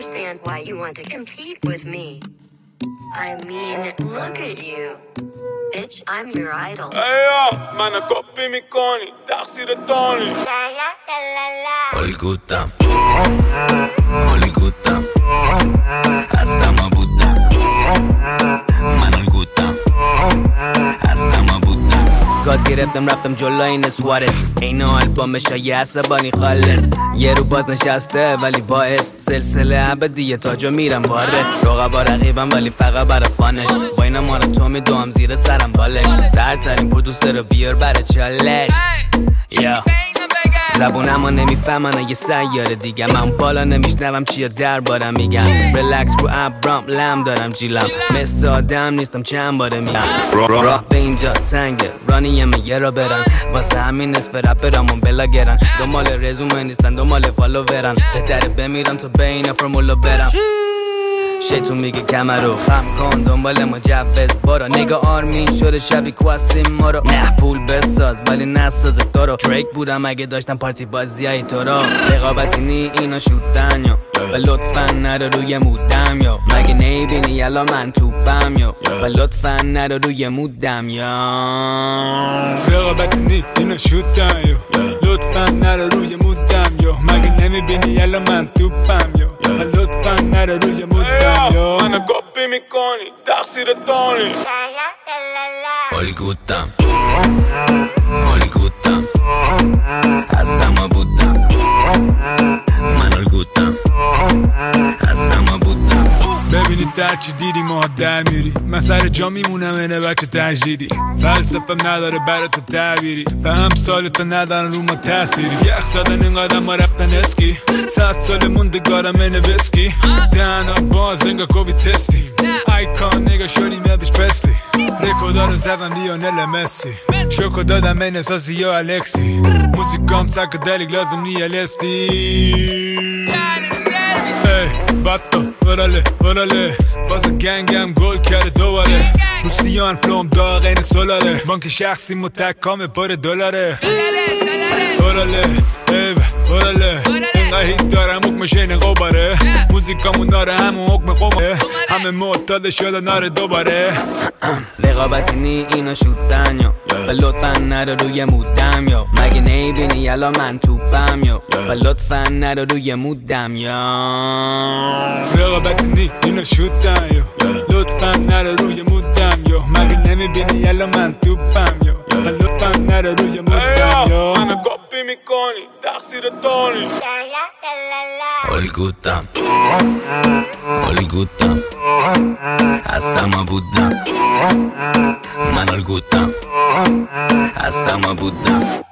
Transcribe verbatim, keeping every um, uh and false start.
understand why you want to compete with me. I mean, look at you. Bitch, I'm your idol. Eyo, منو کپی میکنی تقصیر تو نیست. الگوتم الگوتم هستم و بودم من الگوتم هستم و بودم گاز گرفتم رفتم جلو این سوارس اینو آلبومش های عصبانی خالص یه رو باز نشسته ولی باعث سلسله ابدیه تاجو میرم وارس رقبا رقیبم ولی فقط برا فانش با اینا ما رو تو میدوام زیر سرم بالش سرترین پرودوسر رو بیار برا چالش یا زبونم ها نمیفهمن یه سیاره دیگه من بالا نمیشنوم چیه در بارم میگم ریلکس رو ابرام لم دارم جیلم مثل آدم نیستم چند باره میگم راه به اینجا تنگه رانیم یه را برن واسه همین نصف رپرامون بلاگرن دنبال رزومه نیستن دنبال فالوورن بهتره بمیرم تا بین فرمولو برم شیطون میگه کمر رو خم کن دنبال مجوز برو نگاه آرمین شده شبی کواسیم ما رو نه پول بساز ولی نساز تو رو دریک بودم اگه داشتم پارتی بازی های تو رو رقابتی نی اینا شوتن یا و لطفا نرو روی مودم یا مگه نیبینی یلا من توپم یا و لطفا نرو روی مودم یا رقابتی نی اینا شوتن یا لطفا نرو روی مودم یا مگه نمیبینی یلا من توپم یا و لطفا نرو روی مودم یا منو کپی میکنی تقصیر تو نیست. الگوتم الگوتم هستم و بودم من الگوتم هستم و بودم ببینید در چی دیدی ما در میری من سر جا میمونم اینه بچه تجدیدی فلسفم نداره برای تو تعبیری به هم سال تا ندارن رو ما تأثیری یخ زدن اینقدر ما رفتن اسکی صد سال موندگارم اینه وسکی دهنا باز انگا کوبی تستی ایکان نگا شدی میدش پسلی ریکودا رو زدن لیونل مسی شوکو دادم این اساسی یا الکسی موزیکام سایکدلیک لازم نی الستی باتو ورله ورله فاز گنگم گل کرده دوباره روسیان فلوم داغ این سولاره بانک شخصی متکام پر دلاره ورله ایو ورله اینقدر هیت دارم حکم شین قباره موزیکامون داره همون حکم قماره همه معتاد شده ناره دوباره رقابتی نی اینا شوتن یا و لطفا نرو روی مودم یا مگه نیبینی یلا من توپم یا و لطفا نرو روی مودم یا رقابتی نی اینا شوتن یا لطفا نرو روی مودم یا مگه نمیبینی یلا من توپم یا و لطفا نرو روی مودم یا منو کپی میکنی تقصیر تو نیست. الگوتم الگوتم هستم و بودم من الگوتم هستم و بودم